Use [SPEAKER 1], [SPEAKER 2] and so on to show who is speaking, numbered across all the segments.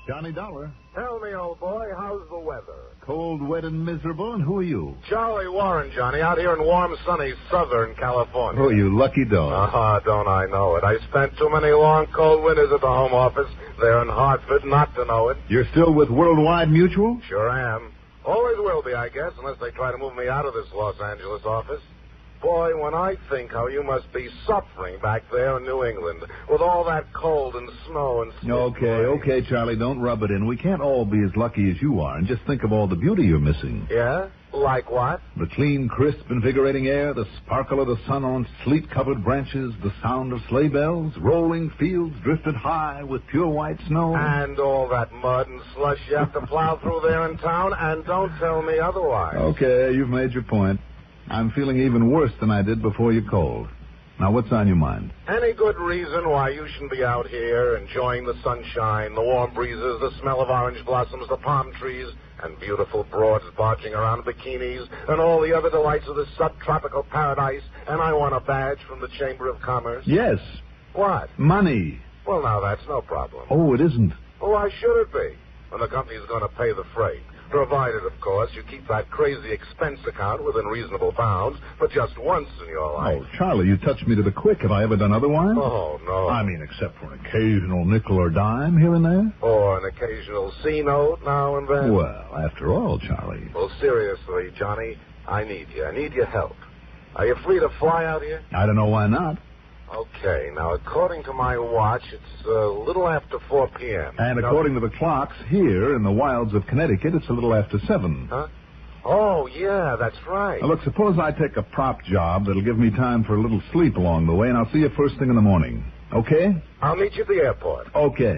[SPEAKER 1] Johnny Dollar.
[SPEAKER 2] Tell me, old boy, how's the weather?
[SPEAKER 1] Cold, wet, and miserable, and who are you?
[SPEAKER 2] Charlie Warren, Johnny, out here in warm, sunny Southern California.
[SPEAKER 1] Oh, you lucky dog.
[SPEAKER 2] Don't I know it. I spent too many long, cold winters at the home office there in Hartford not to know it.
[SPEAKER 1] You're still with Worldwide Mutual?
[SPEAKER 2] Sure am. Always will be, I guess, unless they try to move me out of this Los Angeles office. Boy, when I think how you must be suffering back there in New England with all that cold and snow and sleet.
[SPEAKER 1] Okay, Charlie, don't rub it in. We can't all be as lucky as you are, and just think of all the beauty you're missing.
[SPEAKER 2] Yeah? Like what?
[SPEAKER 1] The clean, crisp, invigorating air, the sparkle of the sun on sleet-covered branches, the sound of sleigh bells, rolling fields drifted high with pure white snow.
[SPEAKER 2] And all that mud and slush you have to plow through there in town, and don't tell me otherwise.
[SPEAKER 1] Okay, you've made your point. I'm feeling even worse than I did before you called. Now, what's on your mind?
[SPEAKER 2] Any good reason why you shouldn't be out here enjoying the sunshine, the warm breezes, the smell of orange blossoms, the palm trees, and beautiful broads barging around in bikinis, and all the other delights of this subtropical paradise, and I want a badge from the Chamber of Commerce?
[SPEAKER 1] Yes.
[SPEAKER 2] What?
[SPEAKER 1] Money.
[SPEAKER 2] Well, now, that's no problem.
[SPEAKER 1] Oh, it isn't.
[SPEAKER 2] Well, why should it be? When the company's going to pay the freight. Provided, of course, you keep that crazy expense account within reasonable bounds for just once in your life.
[SPEAKER 1] Oh, Charlie, you touched me to the quick. Have I ever done otherwise?
[SPEAKER 2] Oh, no.
[SPEAKER 1] I mean, except for an occasional nickel or dime here and there.
[SPEAKER 2] Or an occasional C-note now and then.
[SPEAKER 1] Well, after all, Charlie.
[SPEAKER 2] Well, seriously, Johnny, I need you. I need your help. Are you free to fly out here?
[SPEAKER 1] I don't know why not.
[SPEAKER 2] Okay, now, according to my watch, it's a little after 4 p.m.
[SPEAKER 1] And according to the clocks here in the wilds of Connecticut, it's a little after 7.
[SPEAKER 2] Huh? Oh, yeah, that's right.
[SPEAKER 1] Now, look, suppose I take a prop job that'll give me time for a little sleep along the way, and I'll see you first thing in the morning. Okay?
[SPEAKER 2] I'll meet you at the airport.
[SPEAKER 1] Okay.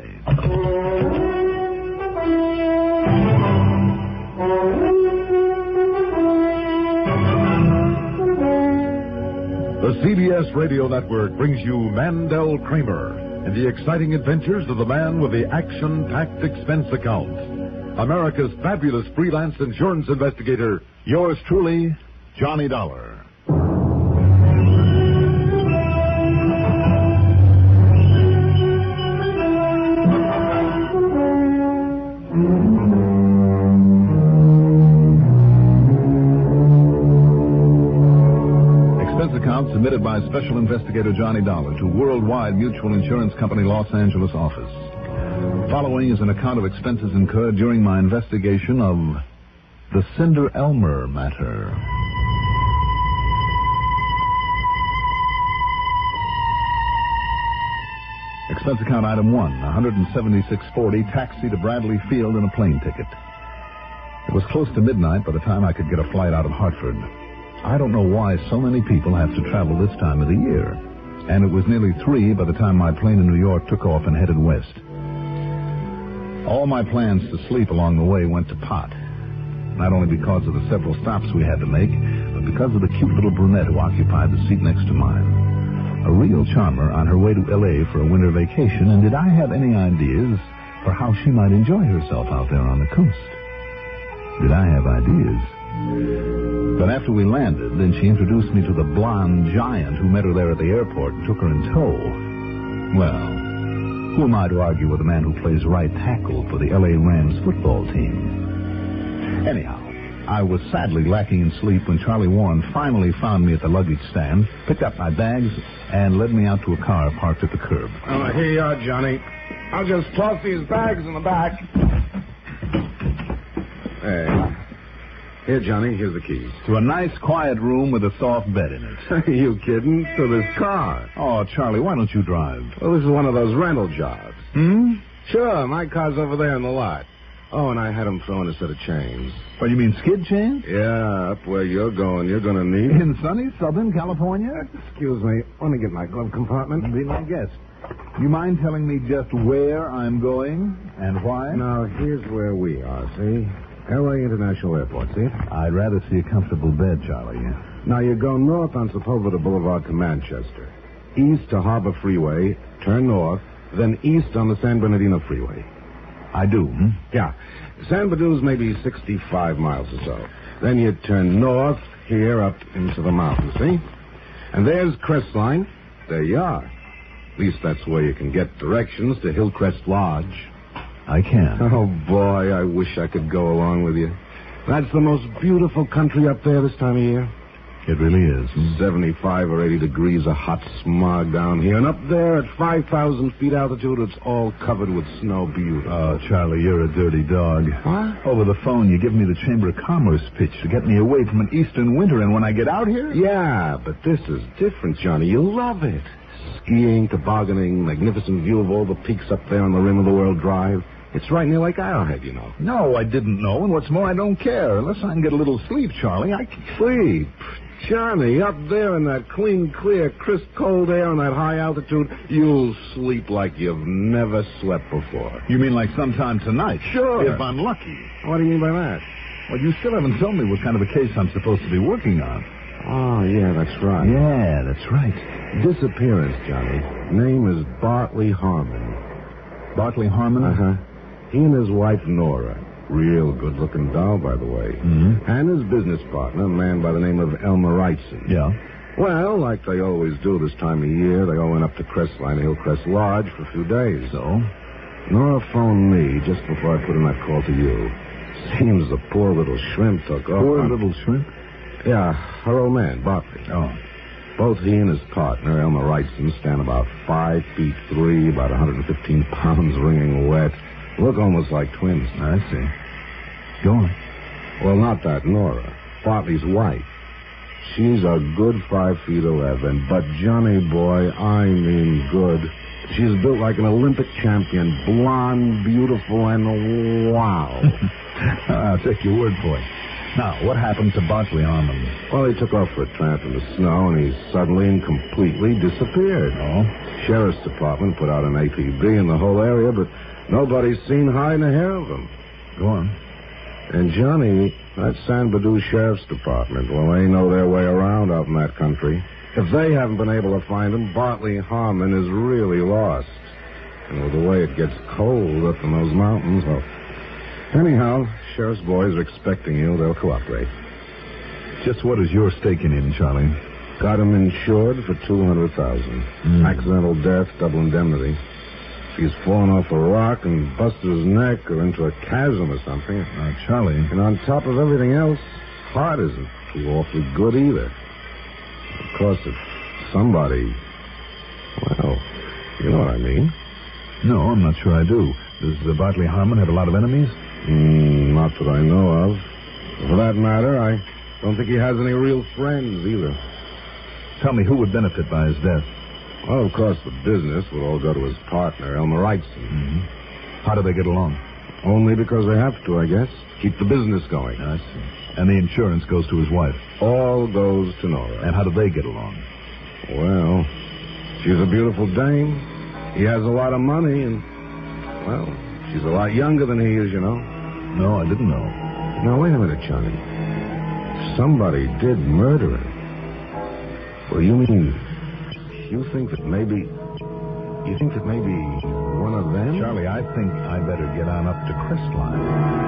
[SPEAKER 3] The CBS Radio Network brings you Mandel Kramer and the exciting adventures of the man with the action-packed expense account. America's fabulous freelance insurance investigator, yours truly, Johnny Dollar.
[SPEAKER 1] Submitted by Special Investigator Johnny Dollar to Worldwide Mutual Insurance Company, Los Angeles office. Following is an account of expenses incurred during my investigation of the Cinder Elmer matter. Expense account item 1, $176.40, taxi to Bradley Field and a plane ticket. It was close to midnight by the time I could get a flight out of Hartford. I don't know why so many people have to travel this time of the year. And it was nearly 3 by the time my plane in New York took off and headed west. All my plans to sleep along the way went to pot. Not only because of the several stops we had to make, but because of the cute little brunette who occupied the seat next to mine. A real charmer on her way to L.A. for a winter vacation, and did I have any ideas for how she might enjoy herself out there on the coast? Did I have ideas? But after we landed, then she introduced me to the blonde giant who met her there at the airport and took her in tow. Well, who am I to argue with a man who plays right tackle for the L.A. Rams football team? Anyhow, I was sadly lacking in sleep when Charlie Warren finally found me at the luggage stand, picked up my bags, and led me out to a car parked at the curb.
[SPEAKER 2] Here you are, Johnny. I'll just toss these bags in the back.
[SPEAKER 4] Hey. Here, Johnny, here's the keys.
[SPEAKER 1] To a nice, quiet room with a soft bed in it.
[SPEAKER 4] Are you kidding? To this car.
[SPEAKER 1] Oh, Charlie, why don't you drive?
[SPEAKER 4] Well, this is one of those rental jobs. Sure, my car's over there in the lot. Oh, and I had him throw in a set of chains.
[SPEAKER 1] What, you mean skid chains?
[SPEAKER 4] Yeah, up where you're going, you're going to need...
[SPEAKER 1] In sunny Southern California?
[SPEAKER 4] Excuse me, let me get my glove compartment.
[SPEAKER 1] Be my guest. You mind telling me just where I'm going and why?
[SPEAKER 4] Now, here's where we are, see? L.A. International Airport, see?
[SPEAKER 1] I'd rather see a comfortable bed, Charlie.
[SPEAKER 4] Now, you go north on Sepulveda Boulevard to Manchester. East to Harbor Freeway, turn north, then east on the San Bernardino Freeway.
[SPEAKER 1] I do,
[SPEAKER 4] Yeah. San Bernardino's maybe 65 miles or so. Then you turn north here up into the mountains, see? And there's Crestline. There you are. At least that's where you can get directions to Hillcrest Lodge.
[SPEAKER 1] I can.
[SPEAKER 4] Oh, boy, I wish I could go along with you. That's the most beautiful country up there this time of year.
[SPEAKER 1] It really is.
[SPEAKER 4] 75 or 80 degrees of hot smog down here. And up there at 5,000 feet altitude, it's all covered with snow. Beautiful.
[SPEAKER 1] Oh, Charlie, you're a dirty dog.
[SPEAKER 4] What?
[SPEAKER 1] Over the phone, you give me the Chamber of Commerce pitch to get me away from an eastern winter, and when I get out here...
[SPEAKER 4] Yeah, but this is different, Johnny. You love it. Skiing, tobogganing, magnificent view of all the peaks up there on the Rim of the World Drive. It's right near Lake Arrowhead, you know.
[SPEAKER 1] No, I didn't know, and what's more, I don't care. Unless I can get a little sleep, Charlie, I can...
[SPEAKER 4] Sleep? Johnny, up there in that clean, clear, crisp, cold air on that high altitude, you'll sleep like you've never slept before.
[SPEAKER 1] You mean like sometime tonight?
[SPEAKER 4] Sure.
[SPEAKER 1] If I'm lucky.
[SPEAKER 4] What do you mean by that?
[SPEAKER 1] Well, you still haven't told me what kind of a case I'm supposed to be working on.
[SPEAKER 4] Oh, yeah, that's right.
[SPEAKER 1] Yeah, that's right.
[SPEAKER 4] Disappearance, Johnny. Name is Bartley Harmon.
[SPEAKER 1] Bartley Harmon?
[SPEAKER 4] Uh-huh. He and his wife, Nora. Real good-looking doll, by the way.
[SPEAKER 1] Mm-hmm.
[SPEAKER 4] And his business partner, a man by the name of Elmer Wrightson.
[SPEAKER 1] Yeah.
[SPEAKER 4] Well, like they always do this time of year, they all went up to Crestline Hillcrest Lodge for a few days.
[SPEAKER 1] So?
[SPEAKER 4] Nora phoned me just before I put in that call to you. Seems the poor little shrimp took off.
[SPEAKER 1] Poor little shrimp?
[SPEAKER 4] Yeah, her old man, Bartley.
[SPEAKER 1] Oh.
[SPEAKER 4] Both he and his partner, Elmer Wrightson, stand about 5'3", about 115 pounds, wringing wet. Look almost like twins.
[SPEAKER 1] I see. Go on.
[SPEAKER 4] Well, not that Nora. Bartley's wife. She's a good 5'11", but Johnny boy, I mean good. She's built like an Olympic champion, blonde, beautiful, and wow.
[SPEAKER 1] I'll take your word for it. Now, what happened to Bartley Harmon?
[SPEAKER 4] Well, he took off for a tramp in the snow, and he suddenly and completely disappeared.
[SPEAKER 1] Oh?
[SPEAKER 4] Sheriff's Department put out an APB in the whole area, but nobody's seen hide nor hair of him.
[SPEAKER 1] Go on.
[SPEAKER 4] And Johnny, that San Badu Sheriff's Department, well, they know their way around out in that country. If they haven't been able to find him, Bartley Harmon is really lost. And with the way it gets cold up in those mountains, well... Anyhow, sheriff's boys are expecting you. They'll cooperate.
[SPEAKER 1] Just what is your stake in him, Charlie?
[SPEAKER 4] Got him insured for $200,000. Accidental death, double indemnity. If he's fallen off a rock and busted his neck or into a chasm or something.
[SPEAKER 1] Charlie.
[SPEAKER 4] And on top of everything else, heart isn't too awfully good either. Of course, if somebody... Well, you know what I mean.
[SPEAKER 1] No, I'm not sure I do. Does Bartley Harmon have a lot of enemies?
[SPEAKER 4] Not that I know of. For that matter, I don't think he has any real friends either.
[SPEAKER 1] Tell me, who would benefit by his death?
[SPEAKER 4] Well, of course, the business would all go to his partner, Elmer Wrightson.
[SPEAKER 1] Mm-hmm. How do they get along?
[SPEAKER 4] Only because they have to, I guess. Keep the business going.
[SPEAKER 1] I see. And the insurance goes to his wife?
[SPEAKER 4] All goes to Nora.
[SPEAKER 1] And how do they get along?
[SPEAKER 4] Well, she's a beautiful dame. He has a lot of money, and, well, she's a lot younger than he is, you know.
[SPEAKER 1] No, I didn't know.
[SPEAKER 4] Now, wait a minute, Johnny. Somebody did murder him. Well, you mean... You think that maybe one of them?
[SPEAKER 1] Charlie, I think I better get on up to Crestline.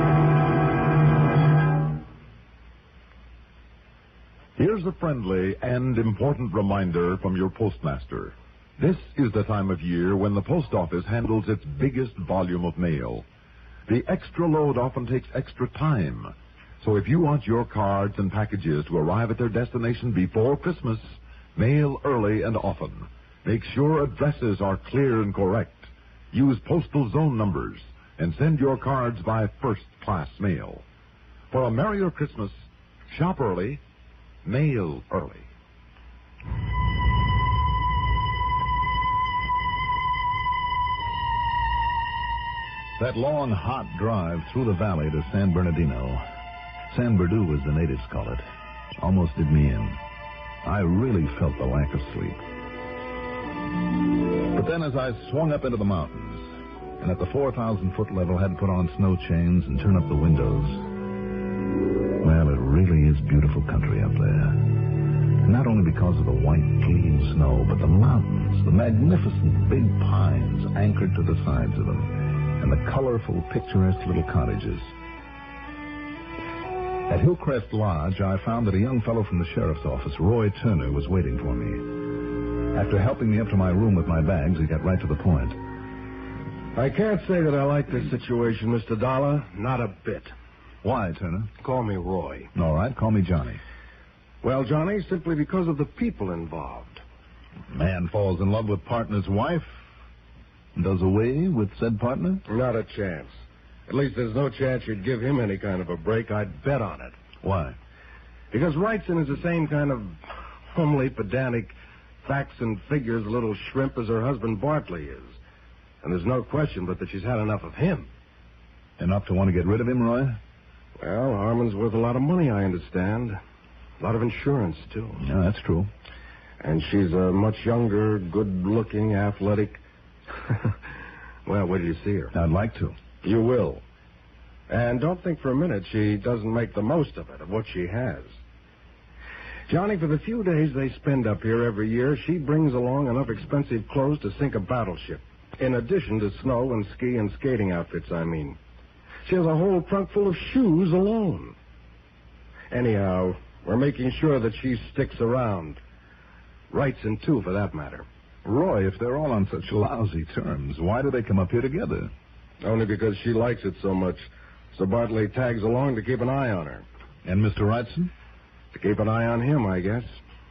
[SPEAKER 3] Here's a friendly and important reminder from your postmaster. This is the time of year when the post office handles its biggest volume of mail. The extra load often takes extra time. So if you want your cards and packages to arrive at their destination before Christmas, mail early and often. Make sure addresses are clear and correct. Use postal zone numbers and send your cards by first-class mail. For a merrier Christmas, shop early, mail early.
[SPEAKER 1] That long, hot drive through the valley to San Bernardino, San Bernardino as the natives call it, almost did me in. I really felt the lack of sleep. But then as I swung up into the mountains, and at the 4,000-foot level had to put on snow chains and turn up the windows, well, it really is beautiful country up there. And not only because of the white, clean snow, but the mountains, the magnificent big pines anchored to the sides of them, and the colorful, picturesque little cottages. At Hillcrest Lodge, I found that a young fellow from the sheriff's office, Roy Turner, was waiting for me. After helping me up to my room with my bags, he got right to the point.
[SPEAKER 4] I can't say that I like this situation, Mr. Dollar. Not a bit.
[SPEAKER 1] Why, Turner?
[SPEAKER 4] Call me Roy.
[SPEAKER 1] All right, call me Johnny.
[SPEAKER 4] Well, Johnny, simply because of the people involved.
[SPEAKER 1] Man falls in love with partner's wife, does away with said partner?
[SPEAKER 4] Not a chance. At least there's no chance you'd give him any kind of a break. I'd bet on it.
[SPEAKER 1] Why?
[SPEAKER 4] Because Wrightson is the same kind of homely, pedantic, facts and figures little shrimp as her husband Bartley is. And there's no question but that she's had enough of him.
[SPEAKER 1] Enough to want to get rid of him, Roy?
[SPEAKER 4] Well, Harmon's worth a lot of money, I understand. A lot of insurance, too.
[SPEAKER 1] Yeah, that's true.
[SPEAKER 4] And she's a much younger, good-looking, athletic... Well, where do you see her?
[SPEAKER 1] I'd like to.
[SPEAKER 4] You will. And don't think for a minute she doesn't make the most of it, of what she has. Johnny, for the few days they spend up here every year, she brings along enough expensive clothes to sink a battleship. In addition to snow and ski and skating outfits, I mean. She has a whole trunk full of shoes alone. Anyhow, we're making sure that she sticks around. Wrightson, too, for that matter.
[SPEAKER 1] Roy, if they're all on such lousy terms, why do they come up here together?
[SPEAKER 4] Only because she likes it so much. So Bartley tags along to keep an eye on her.
[SPEAKER 1] And Mr. Wrightson?
[SPEAKER 4] To keep an eye on him, I guess.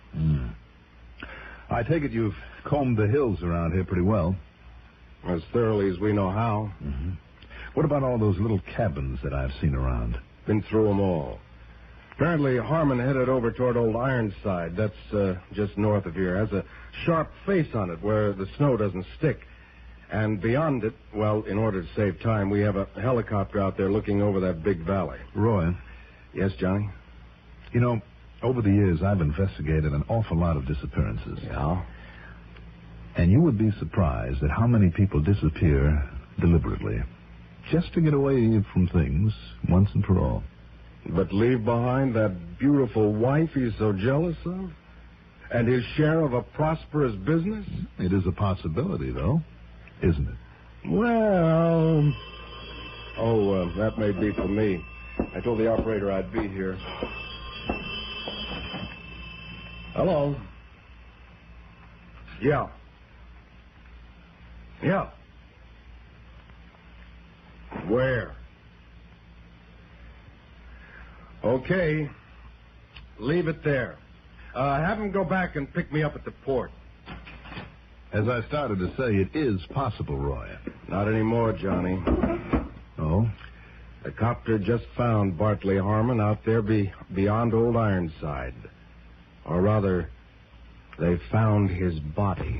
[SPEAKER 1] I take it you've combed the hills around here pretty well.
[SPEAKER 4] As thoroughly as we know how.
[SPEAKER 1] Mm-hmm. What about all those little cabins that I've seen around?
[SPEAKER 4] Been through them all. Apparently, Harmon headed over toward Old Ironside. That's just north of here. Has a sharp face on it where the snow doesn't stick. And beyond it, well, in order to save time, we have a helicopter out there looking over that big valley.
[SPEAKER 1] Roy?
[SPEAKER 4] Yes, Johnny?
[SPEAKER 1] You know, over the years, I've investigated an awful lot of disappearances.
[SPEAKER 4] Yeah?
[SPEAKER 1] And you would be surprised at how many people disappear deliberately, just to get away from things once and for all.
[SPEAKER 4] But leave behind that beautiful wife he's so jealous of? And his share of a prosperous business?
[SPEAKER 1] It is a possibility, though, isn't it?
[SPEAKER 4] Well... Oh, that may be for me. I told the operator I'd be here. Hello? Yeah. Yeah. Where? Okay. Leave it there. Have him go back and pick me up at the port.
[SPEAKER 1] As I started to say, it is possible, Roy.
[SPEAKER 4] Not anymore, Johnny.
[SPEAKER 1] Oh?
[SPEAKER 4] The copter just found Bartley Harmon out there beyond Old Ironside. Or rather, they found his body.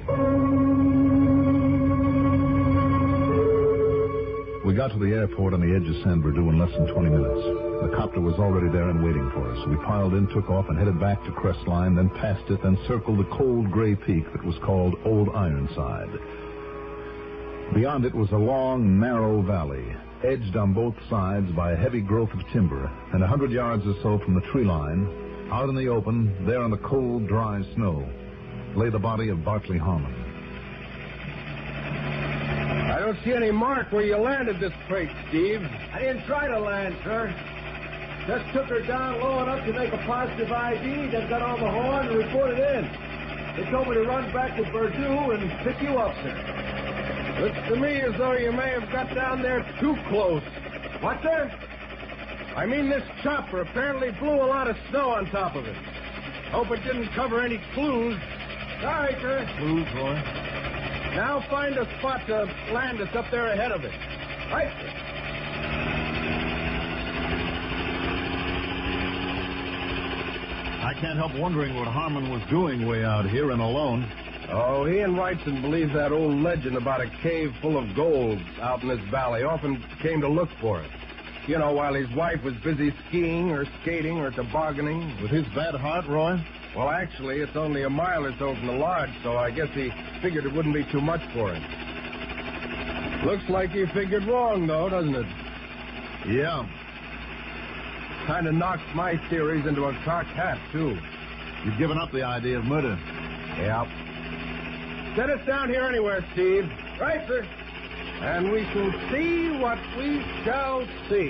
[SPEAKER 1] We got to the airport on the edge of San Bernardino in less than 20 minutes. The copter was already there and waiting for us. We piled in, took off, and headed back to Crestline, then past it, then circled the cold gray peak that was called Old Ironside. Beyond it was a long, narrow valley, edged on both sides by a heavy growth of timber, and 100 yards or so from the tree line, out in the open, there on the cold, dry snow, lay the body of Bartley Harmon.
[SPEAKER 4] I don't see any mark where you landed this crate, Steve.
[SPEAKER 5] I didn't try to land, sir. Just took her down low enough to make a positive ID, then got on the horn and reported in. They told me to run back to Purdue and pick you up, sir.
[SPEAKER 4] Looks to me as though you may have got down there too close.
[SPEAKER 5] What, sir?
[SPEAKER 4] I mean, this chopper apparently blew a lot of snow on top of it. Hope it didn't cover any clues.
[SPEAKER 5] Sorry, sir.
[SPEAKER 4] Clues, Roy? Now find a spot to land us up there ahead of it.
[SPEAKER 5] Right, sir.
[SPEAKER 1] I can't help wondering what Harmon was doing way out here and alone.
[SPEAKER 4] Oh, he and Wrightson believe that old legend about a cave full of gold out in this valley. Often came to look for it. You know, while his wife was busy skiing or skating or tobogganing.
[SPEAKER 1] With his bad heart, Roy?
[SPEAKER 4] Well, actually, it's only a mile or so from the lodge, so I guess he figured it wouldn't be too much for him. Looks like he figured wrong, though, doesn't it?
[SPEAKER 1] Yeah.
[SPEAKER 4] Kind of knocks my theories into a cocked hat, too.
[SPEAKER 1] You've given up the idea of murder.
[SPEAKER 4] Yeah. Set us down here anywhere, Steve.
[SPEAKER 5] Right, sir.
[SPEAKER 4] And we shall see what we shall see.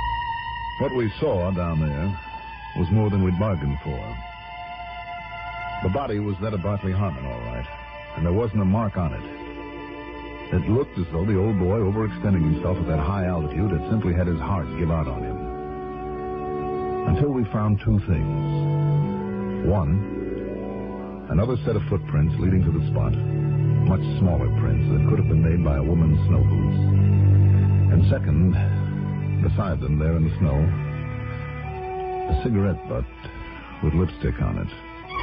[SPEAKER 1] What we saw down there was more than we'd bargained for. The body was that of Bartley Harmon, all right, and there wasn't a mark on it. It looked as though the old boy, overextending himself at that high altitude, had simply had his heart give out on him. Until we found two things. One, another set of footprints leading to the spot, much smaller prints that could have been made by a woman's snow boots. And second, beside them there in the snow, a cigarette butt with lipstick on it.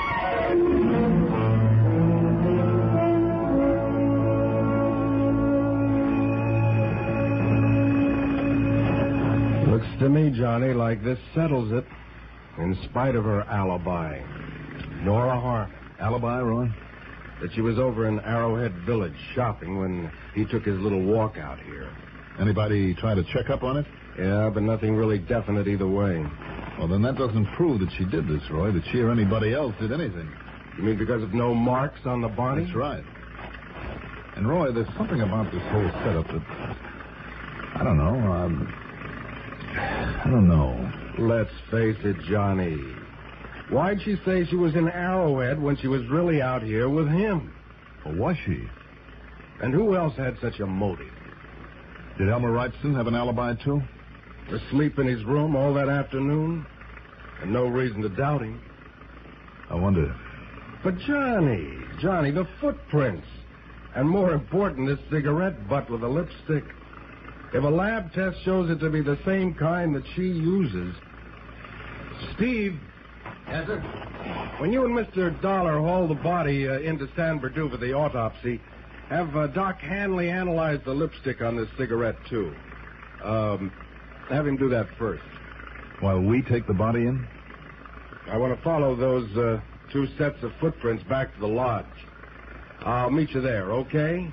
[SPEAKER 4] Looks to me, Johnny, like this settles it, in spite of her alibi. Nora Harmon.
[SPEAKER 1] Alibi, Roy?
[SPEAKER 4] That she was over in Arrowhead Village shopping when he took his little walk out here.
[SPEAKER 1] Anybody try to check up on it?
[SPEAKER 4] Yeah, but nothing really definite either way.
[SPEAKER 1] Well, then that doesn't prove that she did this, Roy, that she or anybody else did anything.
[SPEAKER 4] You mean because of no marks on the body?
[SPEAKER 1] That's right. And, Roy, there's something about this whole setup that... I don't know. I don't know.
[SPEAKER 4] Let's face it, Johnny. Why'd she say she was in Arrowhead when she was really out here with him?
[SPEAKER 1] Well, was she?
[SPEAKER 4] And who else had such a motive?
[SPEAKER 1] Did Elmer Wrightson have an alibi, too?
[SPEAKER 4] Asleep in his room all that afternoon? And no reason to doubt him.
[SPEAKER 1] I wonder.
[SPEAKER 4] But Johnny, the footprints. And more important, this cigarette butt with a lipstick. If a lab test shows it to be the same kind that she uses... Steve.
[SPEAKER 5] Yes, sir?
[SPEAKER 4] When you and Mr. Dollar haul the body into San Bernardino for the autopsy, have Doc Hanley analyze the lipstick on this cigarette, too. Have him do that first.
[SPEAKER 1] While we take the body in?
[SPEAKER 4] I want to follow those two sets of footprints back to the lodge. I'll meet you there, okay?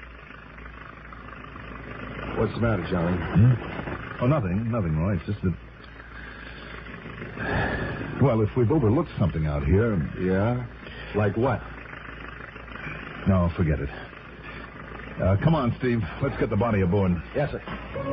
[SPEAKER 4] What's the matter, Johnny?
[SPEAKER 1] Oh, nothing, Roy. It's just that... Well, if we've overlooked something out here...
[SPEAKER 4] Yeah? Like what?
[SPEAKER 1] No, forget it. Come on, Steve. Let's get the body aboard.
[SPEAKER 5] Yes, sir.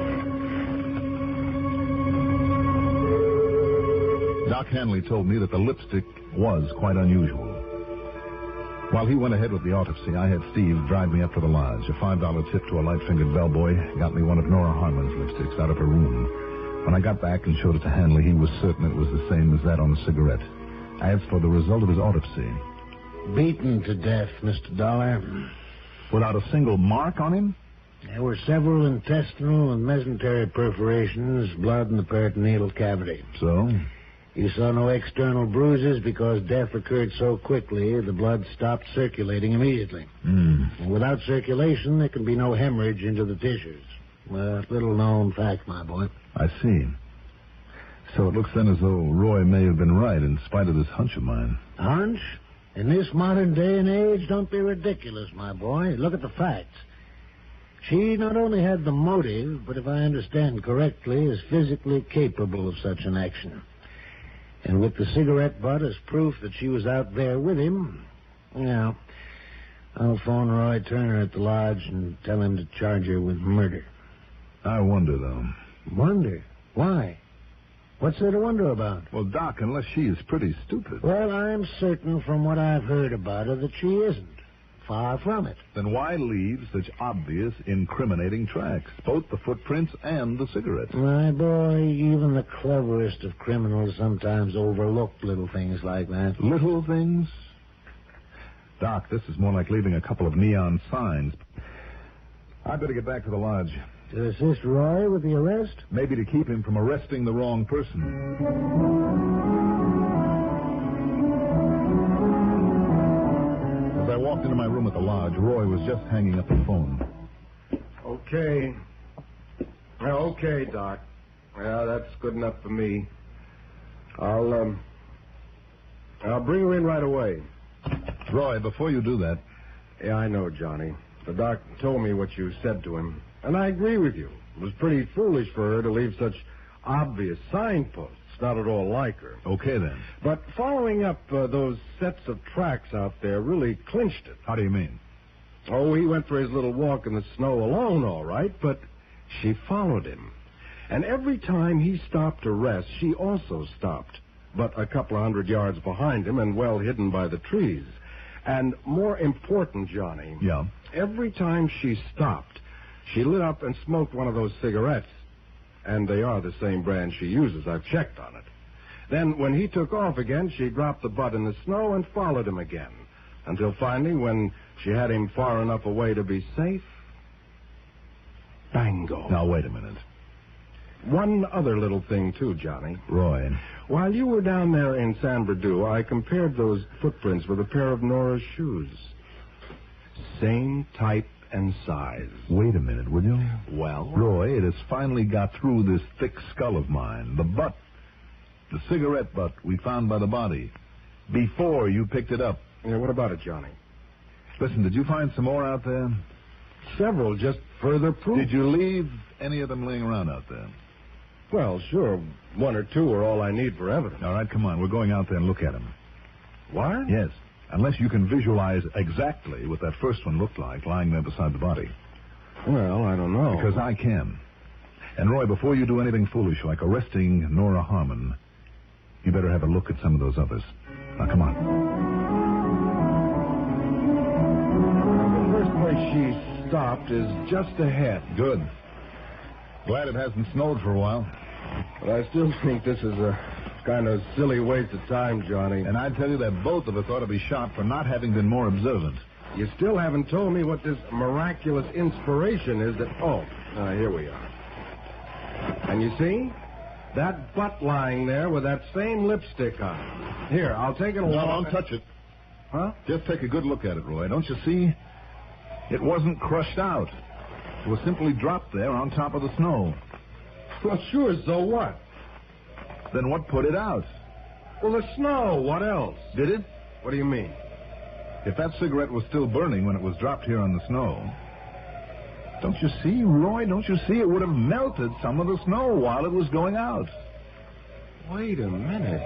[SPEAKER 1] Doc Hanley told me that the lipstick was quite unusual. While he went ahead with the autopsy, I had Steve drive me up to the lodge. A $5 tip to a light-fingered bellboy got me one of Nora Harmon's lipsticks out of her room. When I got back and showed it to Hanley, he was certain it was the same as that on the cigarette. As for the result of his autopsy...
[SPEAKER 6] Beaten to death, Mr. Dollar.
[SPEAKER 1] Without a single mark on him?
[SPEAKER 6] There were several intestinal and mesenteric perforations, blood in the peritoneal cavity.
[SPEAKER 1] So?
[SPEAKER 6] You saw no external bruises because death occurred so quickly, the blood stopped circulating immediately. And without circulation, there can be no hemorrhage into the tissues. A little-known fact, my boy.
[SPEAKER 1] I see. So it looks then as though Roy may have been right in spite of this hunch of mine.
[SPEAKER 6] Hunch? In this modern day and age, don't be ridiculous, my boy. Look at the facts. She not only had the motive, but if I understand correctly, is physically capable of such an action. And with the cigarette butt as proof that she was out there with him, yeah, I'll phone Roy Turner at the lodge and tell him to charge her with murder.
[SPEAKER 1] I wonder, though.
[SPEAKER 6] Wonder? Why? What's there to wonder about?
[SPEAKER 1] Well, Doc, unless she is pretty stupid.
[SPEAKER 6] Well, I'm certain from what I've heard about her that she isn't. Far from it.
[SPEAKER 1] Then why leave such obvious, incriminating tracks? Both the footprints and the cigarette.
[SPEAKER 6] My boy, even the cleverest of criminals sometimes overlook little things like that.
[SPEAKER 1] Little things? Doc, this is more like leaving a couple of neon signs. I'd better get back to the lodge.
[SPEAKER 6] To assist Roy with the arrest?
[SPEAKER 1] Maybe to keep him from arresting the wrong person. As I walked into my room at the lodge, Roy was just hanging up the phone.
[SPEAKER 4] Okay. Okay, Doc. Yeah, that's good enough for me. I'll bring her in right away.
[SPEAKER 1] Roy, before you do that...
[SPEAKER 4] Yeah, I know, Johnny. The doc told me what you said to him. And I agree with you. It was pretty foolish for her to leave such obvious signposts. Not at all like her.
[SPEAKER 1] Okay, then.
[SPEAKER 4] But following up those sets of tracks out there really clinched it.
[SPEAKER 1] How do you mean?
[SPEAKER 4] Oh, he went for his little walk in the snow alone, all right, but she followed him. And every time he stopped to rest, she also stopped. but a couple of 100 yards behind him and well hidden by the trees. And more important, Johnny.
[SPEAKER 1] Yeah?
[SPEAKER 4] Every time she stopped, she lit up and smoked one of those cigarettes. And they are the same brand she uses. I've checked on it. Then, when he took off again, she dropped the butt in the snow and followed him again. Until finally, when she had him far enough away to be safe, bango.
[SPEAKER 1] Now, wait a minute.
[SPEAKER 4] One other little thing, too, Johnny.
[SPEAKER 1] Roy.
[SPEAKER 4] While you were down there in San Bernardino, I compared those footprints with a pair of Nora's shoes. Same type and size.
[SPEAKER 1] Wait a minute, will you?
[SPEAKER 4] Well?
[SPEAKER 1] Roy, it has finally got through this thick skull of mine. The butt, the cigarette butt we found by the body, before you picked it up.
[SPEAKER 4] Yeah, what about it, Johnny?
[SPEAKER 1] Listen, did you find some more out there?
[SPEAKER 4] Several, just further proof.
[SPEAKER 1] Did you leave any of them laying around out there?
[SPEAKER 4] Well, sure. One or two are all I need for evidence.
[SPEAKER 1] All right, come on. We're going out there and look at them.
[SPEAKER 4] What?
[SPEAKER 1] Yes. Unless you can visualize exactly what that first one looked like lying there beside the body.
[SPEAKER 4] Well, I don't know.
[SPEAKER 1] Because I can. And, Roy, before you do anything foolish like arresting Nora Harmon, you better have a look at some of those others. Now, come on.
[SPEAKER 4] The first place she stopped is just ahead.
[SPEAKER 1] Good. Glad it hasn't snowed for a while.
[SPEAKER 4] But I still think this is a kind of silly waste of time, Johnny.
[SPEAKER 1] And I tell you that both of us ought to be shot for not having been more observant.
[SPEAKER 4] You still haven't told me what this miraculous inspiration is that... Oh, here we are. And you see? That butt lying there with that same lipstick on. Here, I'll take it along.
[SPEAKER 1] No, don't touch it.
[SPEAKER 4] Huh?
[SPEAKER 1] Just take a good look at it, Roy. Don't you see? It wasn't crushed out. It was simply dropped there on top of the snow.
[SPEAKER 4] Well, sure, so what?
[SPEAKER 1] Then what put it out?
[SPEAKER 4] Well, the snow. What else?
[SPEAKER 1] Did it?
[SPEAKER 4] What do you mean?
[SPEAKER 1] If that cigarette was still burning when it was dropped here on the snow, don't you see, Roy? Don't you see? It would have melted some of the snow while it was going out.
[SPEAKER 4] Wait a minute,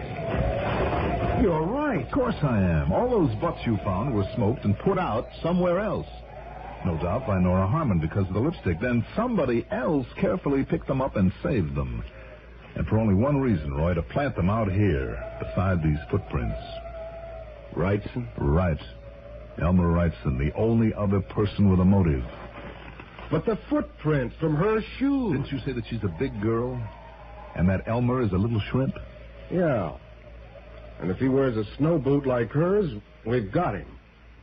[SPEAKER 4] Johnny. You're right.
[SPEAKER 1] Of course I am. All those butts you found were smoked and put out somewhere else. No doubt by Nora Harmon because of the lipstick. Then somebody else carefully picked them up and saved them. And for only one reason, Roy, to plant them out here beside these footprints.
[SPEAKER 4] Wrightson?
[SPEAKER 1] Right. Elmer Wrightson, the only other person with a motive.
[SPEAKER 4] But the footprints from her shoes.
[SPEAKER 1] Didn't you say that she's a big girl? And that Elmer is a little shrimp?
[SPEAKER 4] Yeah. And if he wears a snow boot like hers, we've got him.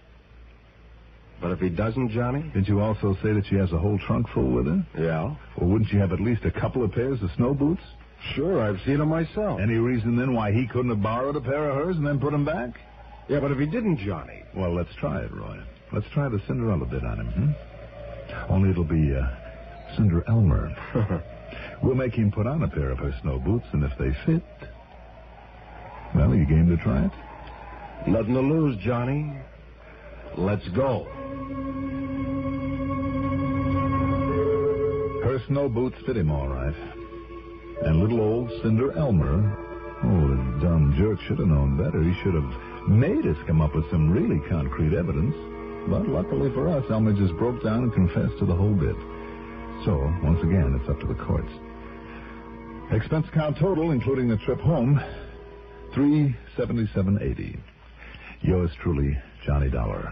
[SPEAKER 4] But if he doesn't, Johnny?
[SPEAKER 1] Didn't you also say that she has a whole trunk full with her?
[SPEAKER 4] Yeah.
[SPEAKER 1] Or wouldn't you have at least a couple of pairs of snow boots?
[SPEAKER 4] Sure, I've seen them myself.
[SPEAKER 1] Any reason, then, why he couldn't have borrowed a pair of hers and then put them back?
[SPEAKER 4] Yeah, but if he didn't, Johnny...
[SPEAKER 1] Well, let's try it, Roy. Let's try the Cinderella bit on him, Only it'll be, Cinder Elmer. We'll make him put on a pair of her snow boots, and if they fit... Well, are you game to try it?
[SPEAKER 4] Nothing to lose, Johnny. Let's go.
[SPEAKER 1] Her snow boots fit him all right. And little old Cinder Elmer, the dumb jerk should have known better. He should have made us come up with some really concrete evidence. But luckily for us, Elmer just broke down and confessed to the whole bit. So, once again, it's up to the courts. Expense account total, including the trip home, $377.80. Yours truly, Johnny Dollar.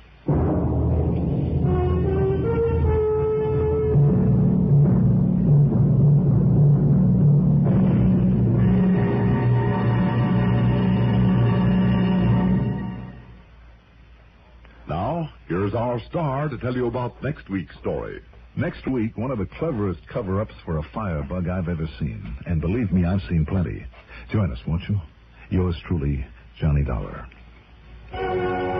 [SPEAKER 3] Now, here's our star to tell you about next week's story.
[SPEAKER 1] Next week, one of the cleverest cover-ups for a firebug I've ever seen. And believe me, I've seen plenty. Join us, won't you? Yours truly, Johnny Dollar.